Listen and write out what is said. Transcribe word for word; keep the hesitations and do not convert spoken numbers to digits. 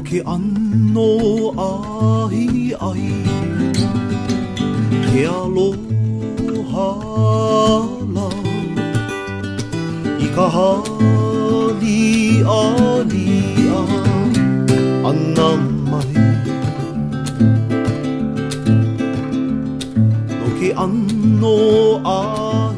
ke ano ai ai ke aloha la I ka hali alia ana mai no ke ano ai